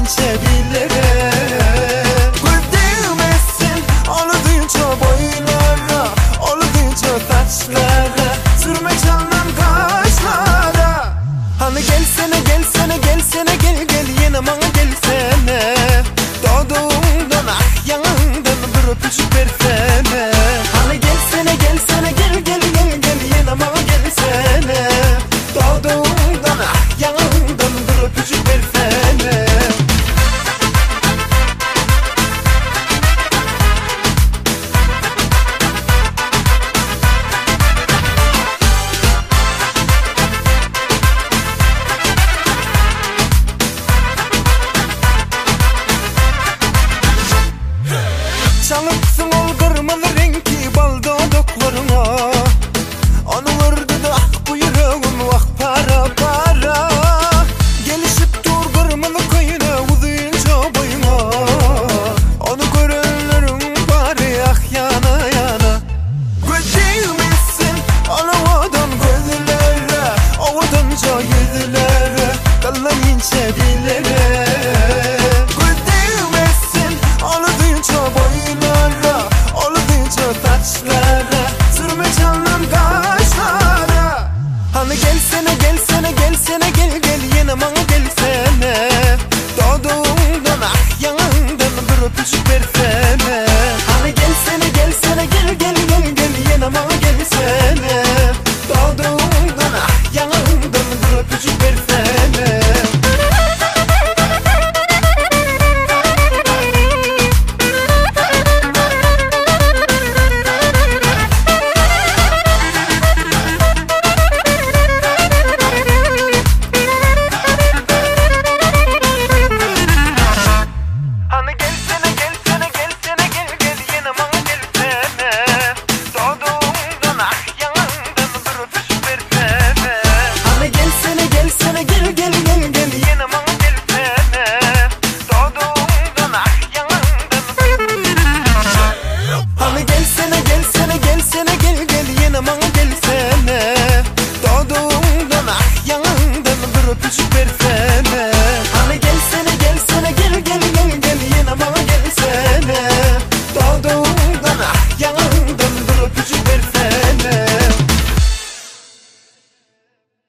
ince billere. Güldürmesin oluduğunca boylara, oluduğunca taşlara, sürme canım kaşlara. Hani gelsene gelsene gelsene gel gel yine bana gelsene. Doğduğundan ah yanından bir öpücük versene. Hani gelsene gelsene gel gel gel gel yine bana gelsene. Doğduğundan ah yanından bir öpücük versene. Çalıpsın ol kırmızı renkli bal dudaklarına. Onu vurdu da ah kuyruğun vah para para. Gelişip dur kırmızı koyuna uzayınca boyuna. Onu görenlerin bari ah yana yana. Gözeymişsin alamadın gözlere, ovadanca yüzlere. Kalan ince